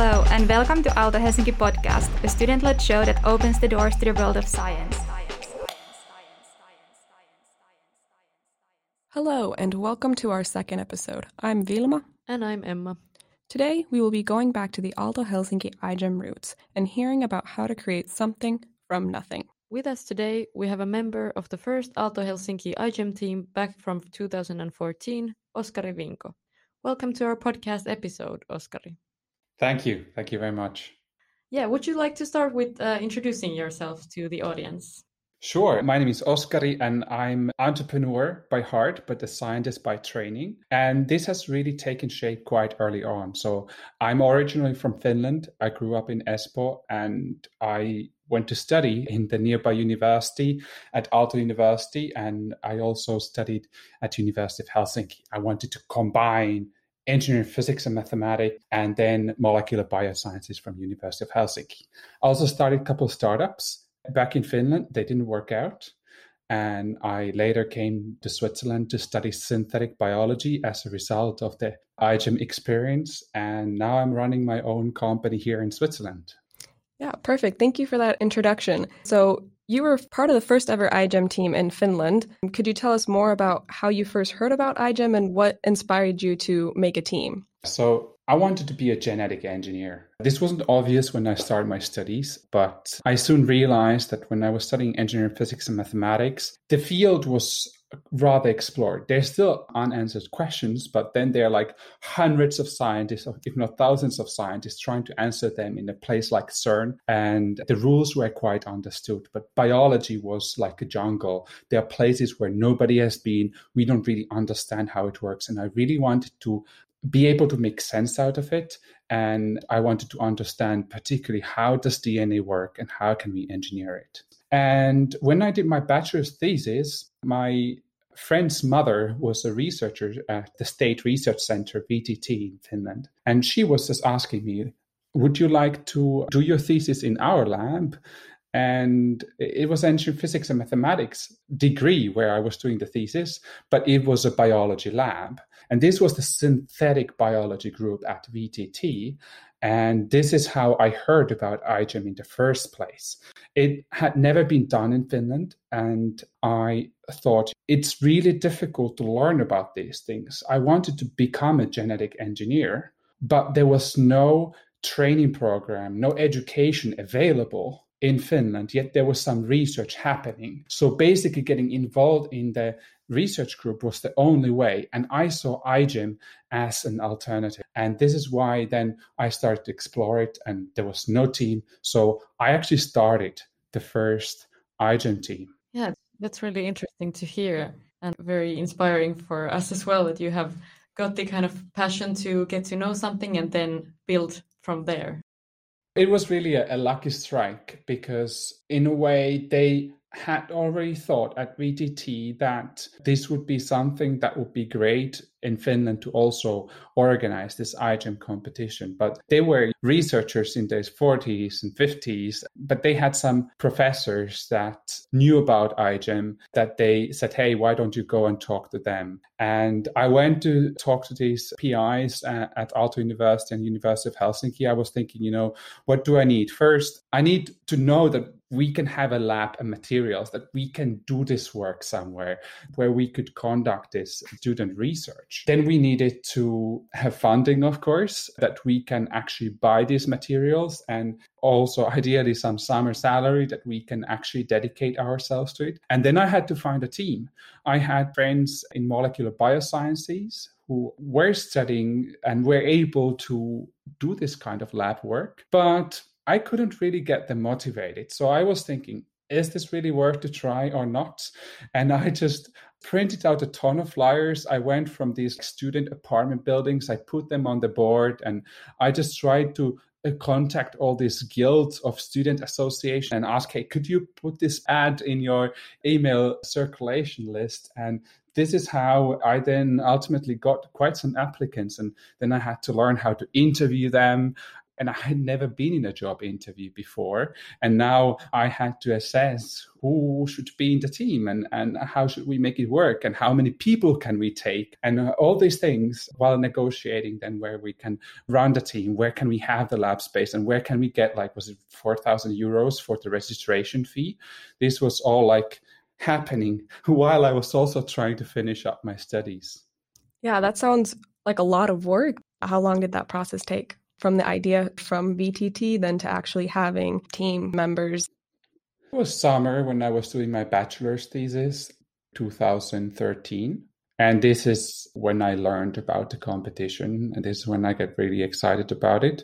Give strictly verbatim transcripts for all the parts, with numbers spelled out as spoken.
Hello, and welcome to Aalto Helsinki podcast, a student-led show that opens the doors to the world of science. Hello, and welcome to our second episode. I'm Vilma. And I'm Emma. Today, we will be going back to the Aalto Helsinki iGEM roots and hearing about how to create something from nothing. With us today, we have a member of the first Aalto Helsinki iGEM team back from two thousand fourteen, Oskari Vinko. Welcome to our podcast episode, Oskari. Thank you. Thank you very much. Yeah, would you like to start with uh, introducing yourself to the audience? Sure. My name is Oskari and I'm an entrepreneur by heart, but a scientist by training. And this has really taken shape quite early on. So I'm originally from Finland. I grew up in Espoo and I went to study in the nearby university at Aalto University. And I also studied at University of Helsinki. I wanted to combine engineering, physics and mathematics, and then molecular biosciences from University of Helsinki. I also started a couple of startups back in Finland. They didn't work out. And I later came to Switzerland to study synthetic biology as a result of the iGEM experience. And now I'm running my own company here in Switzerland. Yeah, perfect. Thank you for that introduction. So you were part of the first ever iGEM team in Finland. Could you tell us more about how you first heard about iGEM and what inspired you to make a team? So I wanted to be a genetic engineer. This wasn't obvious when I started my studies, but I soon realized that when I was studying engineering, physics and mathematics, the field was rather explored. There's still unanswered questions, but then there are like hundreds of scientists, if not thousands of scientists, trying to answer them in a place like CERN. And the rules were quite understood, but biology was like a jungle. There are places where nobody has been. We don't really understand how it works. And I really wanted to be able to make sense out of it. And I wanted to understand particularly how does D N A work and how can we engineer it. And when I did my bachelor's thesis, my friend's mother was a researcher at the State Research Center, V T T, in Finland. And she was just asking me, would you like to do your thesis in our lab? And it was engineering physics and mathematics degree where I was doing the thesis, but it was a biology lab. And this was the synthetic biology group at V T T. And this is how I heard about iGEM in the first place. It had never been done in Finland. And I thought it's really difficult to learn about these things. I wanted to become a genetic engineer, but there was no training program, no education available in Finland, yet there was some research happening. So basically getting involved in the research group was the only way. And I saw iGEM as an alternative. And this is why then I started to explore it and there was no team. So I actually started the first iGEM team. Yeah, that's really interesting to hear and very inspiring for us as well that you have got the kind of passion to get to know something and then build from there. It was really a, a lucky strike because in a way they had already thought at V T T that this would be something that would be great in Finland to also organize this iGEM competition. But they were researchers in their forties and fifties, but they had some professors that knew about iGEM that they said, hey, why don't you go and talk to them? And I went to talk to these P Is at, at Aalto University and University of Helsinki. I was thinking, you know, what do I need? First, I need to know that we can have a lab and materials, that we can do this work somewhere where we could conduct this student research. Then we needed to have funding, of course, that we can actually buy these materials and also ideally some summer salary that we can actually dedicate ourselves to it. And then I had to find a team. I had friends in molecular biosciences who were studying and were able to do this kind of lab work, but I couldn't really get them motivated. So I was thinking, is this really worth to try or not? And I just printed out a ton of flyers. I went from these student apartment buildings, I put them on the board, and I just tried to uh, contact all these guilds of student association and ask, hey, could you put this ad in your email circulation list? And this is how I then ultimately got quite some applicants. And then I had to learn how to interview them. And I had never been in a job interview before. And now I had to assess who should be in the team and, and how should we make it work and how many people can we take and all these things while negotiating then where we can run the team, where can we have the lab space and where can we get like, was it four thousand euros for the registration fee? This was all like happening while I was also trying to finish up my studies. Yeah, that sounds like a lot of work. How long did that process take? From the idea from V T T then to actually having team members? It was summer when I was doing my bachelor's thesis, two thousand thirteen. And this is when I learned about the competition. And this is when I got really excited about it.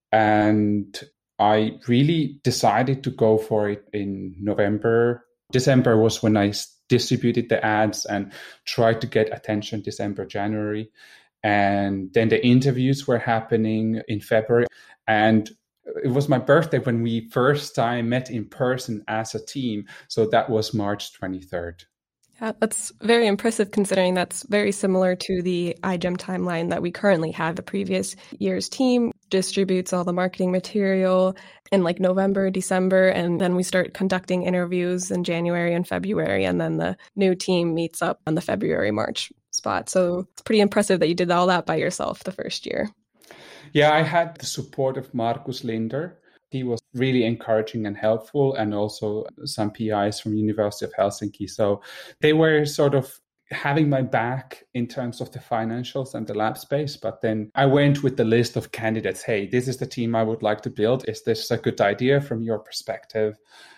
And I really decided to go for it in November. December was when I distributed the ads and tried to get attention December, January. And then the interviews were happening in February. And it was my birthday when we first time met in person as a team. So that was March twenty-third. Yeah, that's very impressive considering that's very similar to the iGEM timeline that we currently have. The previous year's team distributes all the marketing material in like November, December, and then we start conducting interviews in January and February. And then the new team meets up on the February, March spot. So it's pretty impressive that you did all that by yourself the first year. Yeah, I had the support of Markus Linder. He was really encouraging and helpful, and also some P Is from University of Helsinki. So they were sort of having my back in terms of the financials and the lab space. But then I went with the list of candidates. Hey, this is the team I would like to build. Is this a good idea from your perspective?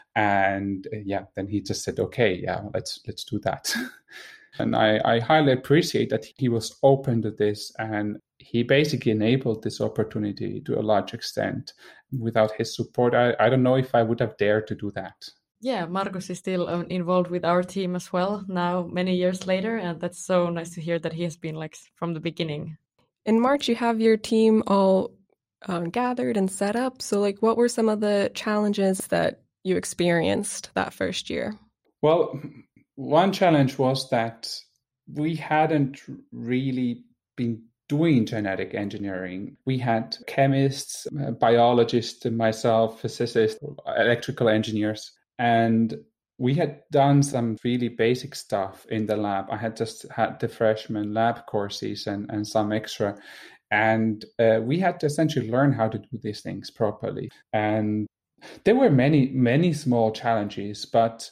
And uh, yeah, then he just said, okay, yeah, let's let's do that. And I, I highly appreciate that he was open to this, and he basically enabled this opportunity to a large extent. Without his support, I, I don't know if I would have dared to do that. Yeah, Markus is still um, involved with our team as well now, many years later, and that's so nice to hear that he has been like from the beginning. In March, you have your team all uh, gathered and set up. So like, what were some of the challenges that you experienced that first year? Well, one challenge was that we hadn't really been doing genetic engineering. We had chemists, biologists, myself, physicists, electrical engineers, and we had done some really basic stuff in the lab. I had just had the freshman lab courses and, and some extra, and uh, we had to essentially learn how to do these things properly. And there were many, many small challenges, but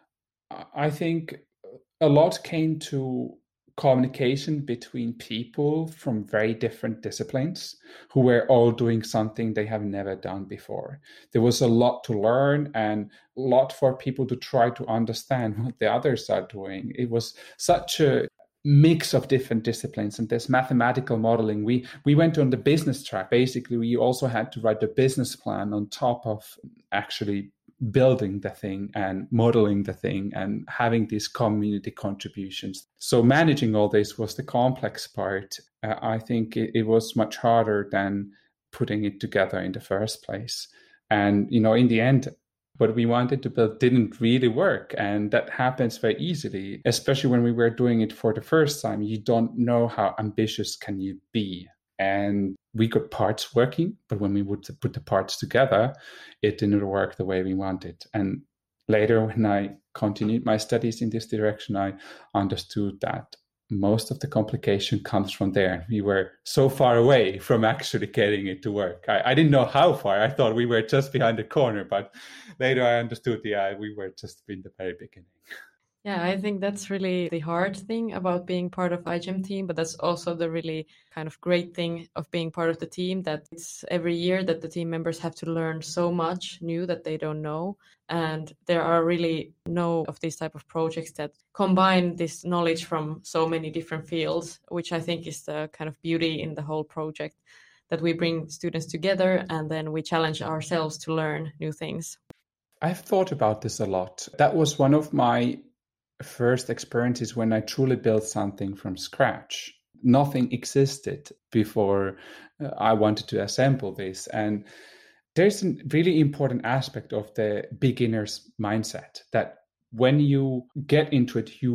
I think a lot came to communication between people from very different disciplines who were all doing something they have never done before. There was a lot to learn and a lot for people to try to understand what the others are doing. It was such a mix of different disciplines, and this mathematical modeling. We we went on the business track. Basically, we also had to write the business plan on top of actually building the thing and modeling the thing and having these community contributions. So managing all this was the complex part. Uh, I think it, it was much harder than putting it together in the first place. And, you know, in the end, what we wanted to build didn't really work. And that happens very easily, especially when we were doing it for the first time. You don't know how ambitious can you be. And we got parts working, but when we would put the parts together, it didn't work the way we wanted. And later, when I continued my studies in this direction, I understood that most of the complication comes from there. We were so far away from actually getting it to work. I, I didn't know how far. I thought we were just behind the corner, but later I understood, yeah, we were just in the very beginning. Yeah, I think that's really the hard thing about being part of iGEM team, but that's also the really kind of great thing of being part of the team, that it's every year that the team members have to learn so much new that they don't know. And there are really no of these type of projects that combine this knowledge from so many different fields, which I think is the kind of beauty in the whole project, that we bring students together and then we challenge ourselves to learn new things. I've thought about this a lot. That was one of my first experiences when I truly built something from scratch. Nothing existed before uh, I wanted to assemble this. And there's a really important aspect of the beginner's mindset, that when you get into it, you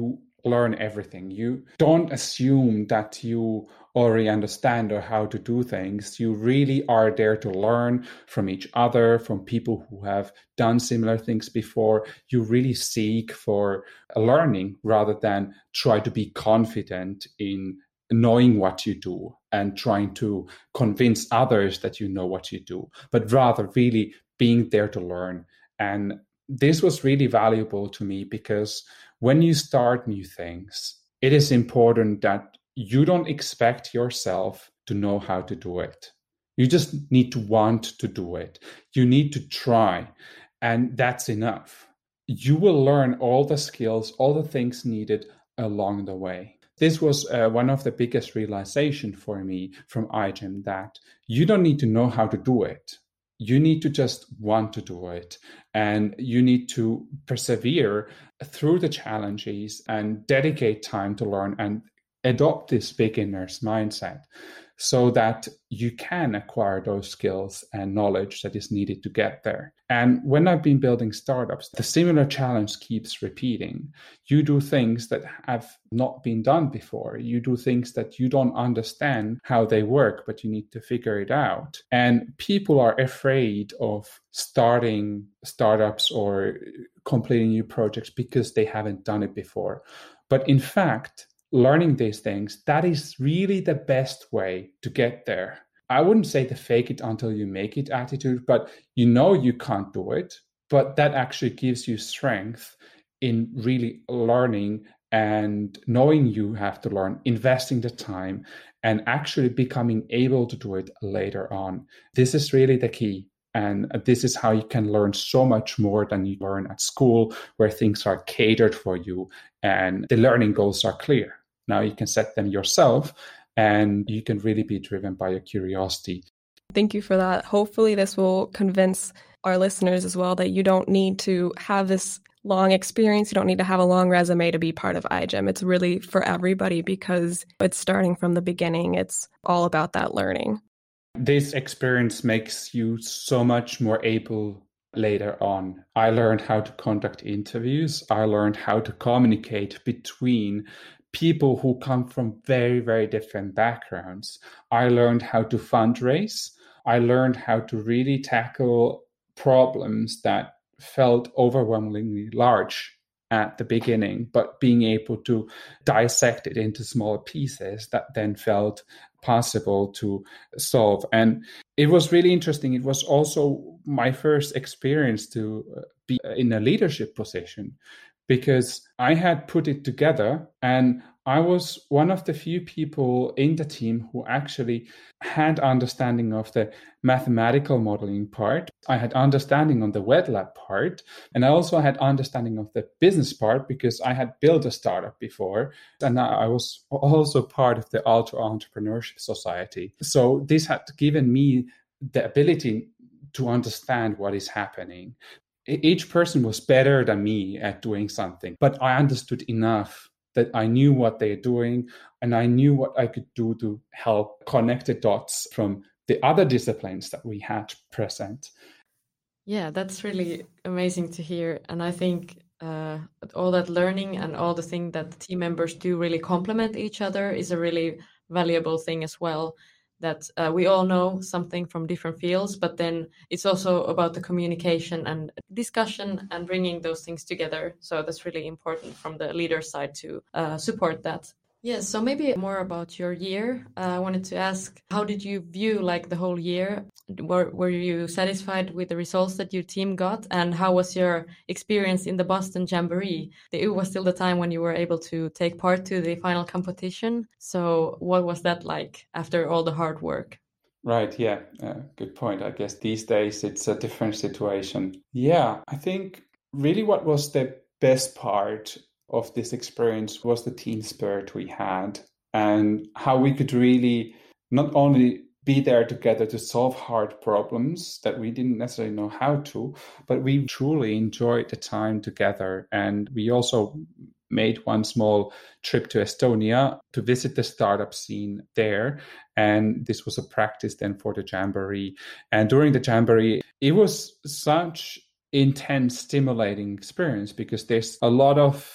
learn everything. You don't assume that you already understand or how to do things. You really are there to learn from each other, from people who have done similar things before. You really seek for learning rather than try to be confident in knowing what you do and trying to convince others that you know what you do, but rather really being there to learn. And this was really valuable to me because when you start new things, it is important that you don't expect yourself to know how to do it. You just need to want to do it. You need to try, and that's enough. You will learn all the skills, all the things needed along the way. This was uh, one of the biggest realizations for me from iGEM, that you don't need to know how to do it. You need to just want to do it, and you need to persevere through the challenges and dedicate time to learn and adopt this beginner's mindset so that you can acquire those skills and knowledge that is needed to get there. And when I've been building startups, the similar challenge keeps repeating. You do things that have not been done before. You do things that you don't understand how they work, but you need to figure it out. And people are afraid of starting startups or completing new projects because they haven't done it before. But in fact, learning these things, that is really the best way to get there. I wouldn't say the fake it until you make it attitude, but you know you can't do it, but that actually gives you strength in really learning and knowing you have to learn, investing the time, and actually becoming able to do it later on. This is really the key. And this is how you can learn so much more than you learn at school, where things are catered for you and the learning goals are clear. Now you can set them yourself and you can really be driven by your curiosity. Thank you for that. Hopefully this will convince our listeners as well that you don't need to have this long experience. You don't need to have a long resume to be part of iGEM. It's really for everybody because it's starting from the beginning. It's all about that learning. This experience makes you so much more able later on. I learned how to conduct interviews. I learned how to communicate between people who come from very, very different backgrounds. I learned how to fundraise. I learned how to really tackle problems that felt overwhelmingly large at the beginning, but being able to dissect it into small pieces that then felt possible to solve. And it was really interesting. It was also my first experience to be in a leadership position, because I had put it together and I was one of the few people in the team who actually had understanding of the mathematical modeling part. I had understanding on the wet lab part, and I also had understanding of the business part because I had built a startup before, and I was also part of the Ultra Entrepreneurship Society. So this had given me the ability to understand what is happening. Each person was better than me at doing something, but I understood enough that I knew what they're doing and I knew what I could do to help connect the dots from the other disciplines that we had present. Yeah, that's really amazing to hear. And I think uh, all that learning and all the things that the team members do really complement each other is a really valuable thing as well. That uh, we all know something from different fields, but then it's also about the communication and discussion and bringing those things together. So that's really important from the leader side to uh, support that. Yes, so maybe more about your year. Uh, I wanted to ask, how did you view like the whole year? Were, were you satisfied with the results that your team got? And how was your experience in the Boston Jamboree? It was still the time when you were able to take part to the final competition. So what was that like after all the hard work? Right, yeah, uh, good point. I guess these days it's a different situation. Yeah, I think really what was the best part of this experience was the team spirit we had and how we could really not only be there together to solve hard problems that we didn't necessarily know how to, but we truly enjoyed the time together. And we also made one small trip to Estonia to visit the startup scene there. And this was a practice then for the Jamboree. And during the Jamboree, it was such intense, stimulating experience because there's a lot of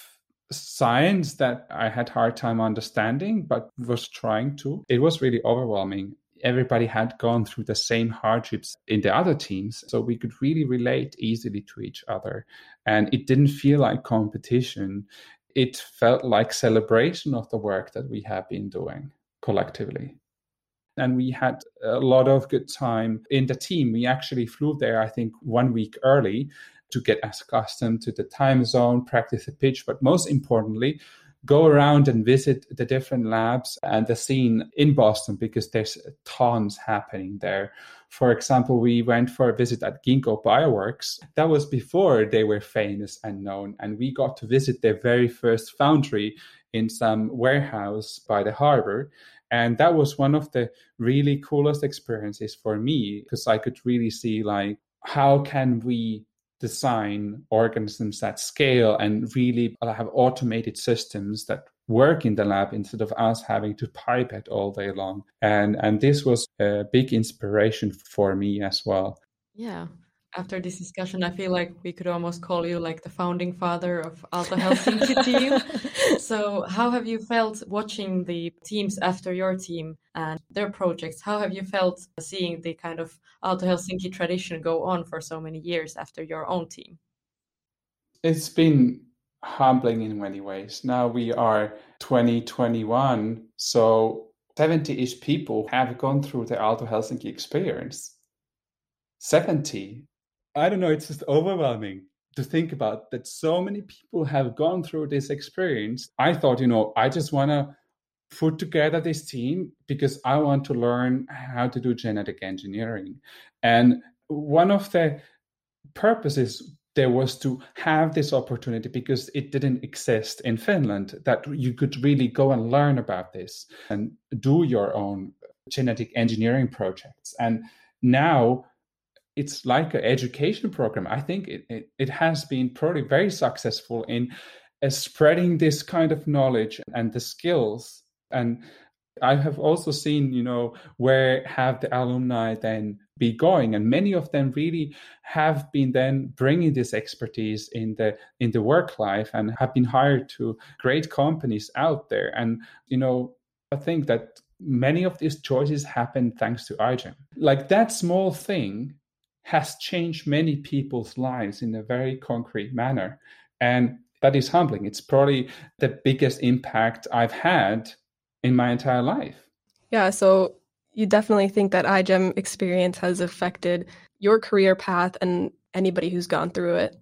science that I had hard time understanding, but was trying to. It was really overwhelming. Everybody had gone through the same hardships in the other teams, so we could really relate easily to each other. And it didn't feel like competition. It felt like celebration of the work that we have been doing collectively. And we had a lot of good time in the team. We actually flew there, I think, one week early to get accustomed to the time zone, practice the pitch, but most importantly, go around and visit the different labs and the scene in Boston, because there's tons happening there. For example, we went for a visit at Ginkgo Bioworks. That was before they were famous and known, and we got to visit their very first foundry in some warehouse by the harbor. And that was one of the really coolest experiences for me, because I could really see, like, how can we design organisms at scale and really have automated systems that work in the lab instead of us having to pipette all day long. And and this was a big inspiration for me as well. Yeah. After this discussion, I feel like we could almost call you like the founding father of Aalto Helsinki team. So how have you felt watching the teams after your team and their projects? How have you felt seeing the kind of Aalto Helsinki tradition go on for so many years after your own team? It's been humbling in many ways. Now we are twenty twenty-one, so seventy-ish people have gone through the Aalto Helsinki experience. seventy. I don't know, it's just overwhelming to think about that so many people have gone through this experience. I thought, you know, I just want to put together this team because I want to learn how to do genetic engineering. And one of the purposes there was to have this opportunity, because it didn't exist in Finland, that you could really go and learn about this and do your own genetic engineering projects. And now it's like an education program. I think it, it, it has been probably very successful in uh, spreading this kind of knowledge and the skills. And I have also seen, you know, where have the alumni then be going, and many of them really have been then bringing this expertise in the in the work life and have been hired to great companies out there. And, you know, I think that many of these choices happen thanks to iGEM. Like, that small thing has changed many people's lives in a very concrete manner. And that is humbling. It's probably the biggest impact I've had in my entire life. Yeah, so you definitely think that iGEM experience has affected your career path and anybody who's gone through it?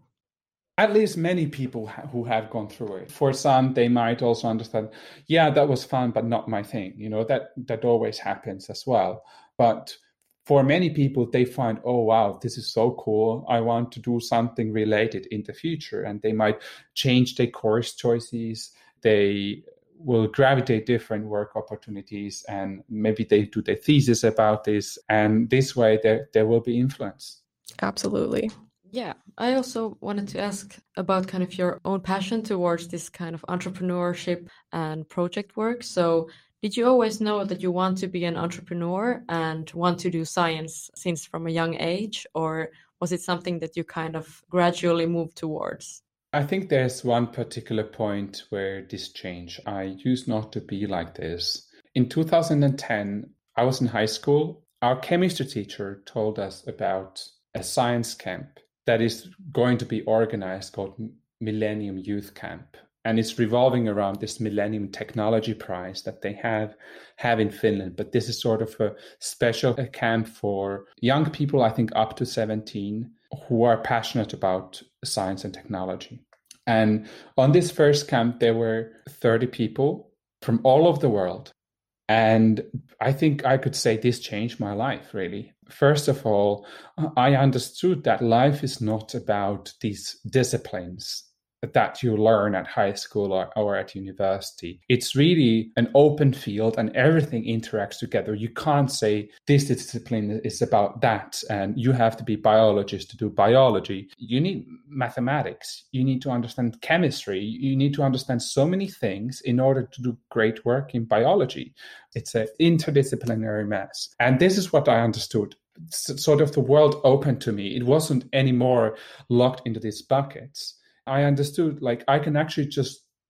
At least many people ha- who have gone through it. For some, they might also understand, yeah, that was fun, but not my thing. You know, that, that always happens as well. But for many people, they find, oh, wow, this is so cool. I want to do something related in the future. And they might change their course choices. They will gravitate different work opportunities, and maybe they do their thesis about this. And this way, there, there will be influence. Absolutely. Yeah, I also wanted to ask about kind of your own passion towards this kind of entrepreneurship and project work. So did you always know that you want to be an entrepreneur and want to do science since from a young age, or was it something that you kind of gradually moved towards? I think there's one particular point where this changed. I used not to be like this. In two thousand ten, I was in high school. Our chemistry teacher told us about a science camp that is going to be organized called Millennium Youth Camp. And it's revolving around this Millennium Technology Prize that they have, have in Finland. But this is sort of a special camp for young people, I think up to seventeen, who are passionate about science and technology. And on this first camp, there were thirty people from all over the world. And I think I could say this changed my life, really. First of all, I understood that life is not about these disciplines that you learn at high school or, or at university. It's really an open field and everything interacts together. You can't say this discipline is about that and you have to be biologist to do biology. You need mathematics. You need to understand chemistry. You need to understand so many things in order to do great work in biology. It's an interdisciplinary mess. And this is what I understood. Sort of the world opened to me. It wasn't anymore locked into these buckets. I understood, like, I can actually just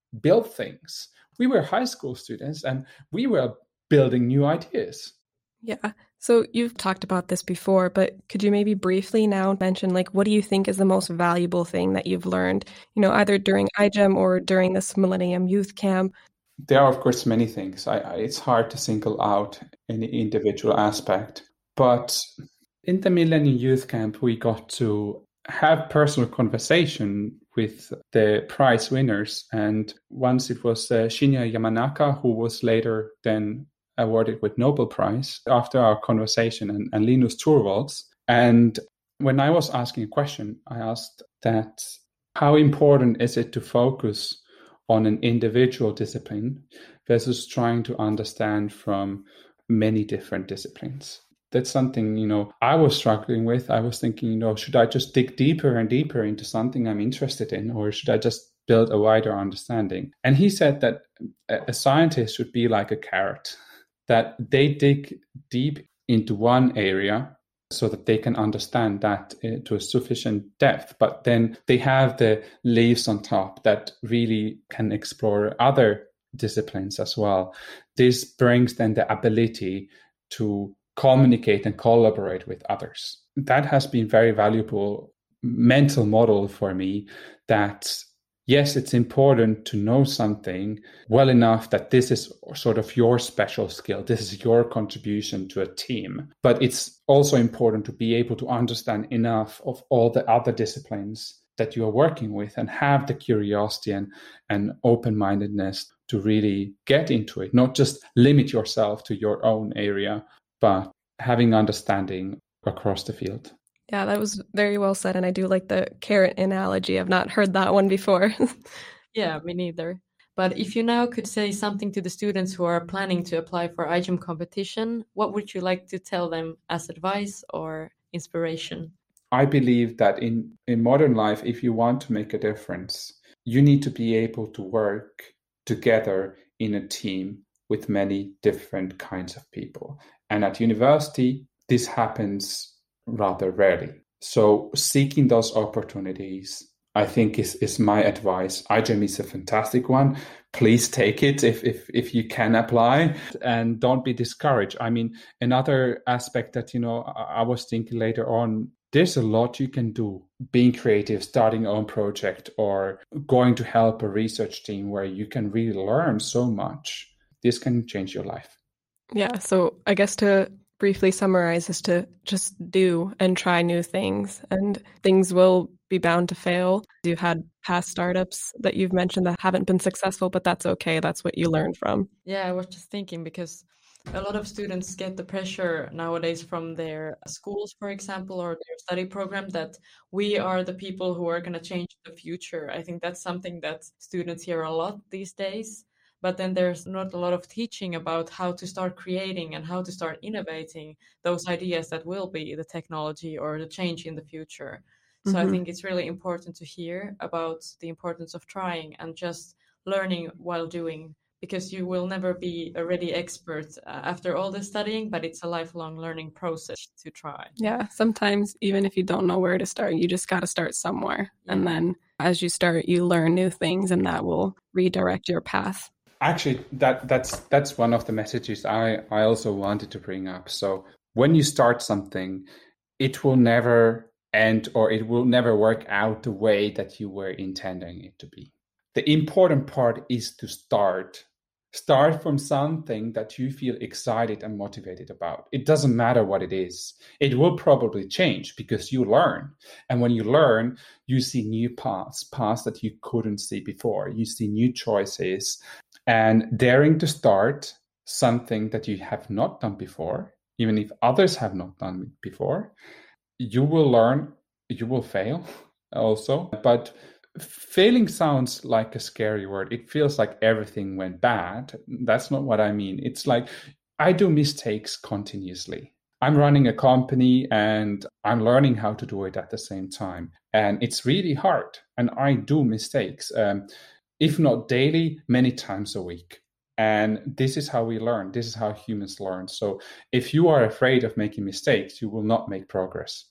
build things. We were high school students and we were building new ideas. Yeah. So you've talked about this before, but could you maybe briefly now mention, like, what do you think is the most valuable thing that you've learned, you know, either during iGEM or during this Millennium Youth Camp? There are, of course, many things. I, I, it's hard to single out any individual aspect. But in the Millennium Youth Camp, we got to have personal conversation with the prize winners. And once it was uh, Shinya Yamanaka, who was later then awarded with Nobel Prize after our conversation, and, and Linus Torvalds. And when I was asking a question, I asked that how important is it to focus on an individual discipline versus trying to understand from many different disciplines? That's something, you know, I was struggling with. I was thinking, you know, should I just dig deeper and deeper into something I'm interested in, or should I just build a wider understanding? And he said that a scientist should be like a carrot, that they dig deep into one area so that they can understand that uh, to a sufficient depth, but then they have the leaves on top that really can explore other disciplines as well. This brings then the ability to communicate and collaborate with others. That has been very valuable mental model for me, that yes, it's important to know something well enough that this is sort of your special skill. This is your contribution to a team. But it's also important to be able to understand enough of all the other disciplines that you are working with and have the curiosity and, and open-mindedness to really get into it, not just limit yourself to your own area, but having understanding across the field. Yeah, that was very well said. And I do like the carrot analogy. I've not heard that one before. Yeah, me neither. But if you now could say something to the students who are planning to apply for iGEM competition, what would you like to tell them as advice or inspiration? I believe that in, in modern life, if you want to make a difference, you need to be able to work together in a team with many different kinds of people. And at university, this happens rather rarely. So seeking those opportunities, I think, is, is my advice. iGEM is a fantastic one. Please take it if, if, if you can apply, and don't be discouraged. I mean, another aspect that, you know, I, I was thinking later on, there's a lot you can do, being creative, starting your own project, or going to help a research team where you can really learn so much. This can change your life. Yeah, so I guess to briefly summarize is to just do and try new things, and things will be bound to fail. You've had past startups that you've mentioned that haven't been successful, but that's okay. That's what you learn from. Yeah, I was just thinking, because a lot of students get the pressure nowadays from their schools, for example, or their study program, that we are the people who are going to change the future. I think that's something that students hear a lot these days. But then there's not a lot of teaching about how to start creating and how to start innovating those ideas that will be the technology or the change in the future. So mm-hmm. I think it's really important to hear about the importance of trying and just learning while doing, because you will never be a ready expert uh, after all the studying, but it's a lifelong learning process to try. Yeah, sometimes even if you don't know where to start, you just got to start somewhere. Yeah. And then as you start, you learn new things, and that will redirect your path. Actually, that that's that's one of the messages I, I also wanted to bring up. So when you start something, it will never end, or it will never work out the way that you were intending it to be. The important part is to start. Start from something that you feel excited and motivated about. It doesn't matter what it is. It will probably change because you learn. And when you learn, you see new paths, paths that you couldn't see before. You see new choices. And daring to start something that you have not done before, even if others have not done it before, you will learn, you will fail also. But failing sounds like a scary word. It feels like everything went bad. That's not what I mean. It's like I do mistakes continuously. I'm running a company and I'm learning how to do it at the same time. And it's really hard. And I do mistakes. Um, if not daily, many times a week. And this is how we learn. This is how humans learn. So if you are afraid of making mistakes, you will not make progress.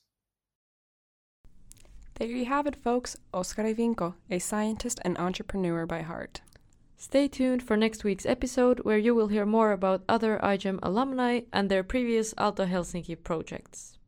There you have it, folks. Oskar Ivinko, a scientist and entrepreneur by heart. Stay tuned for next week's episode, where you will hear more about other iGEM alumni and their previous Aalto Helsinki projects.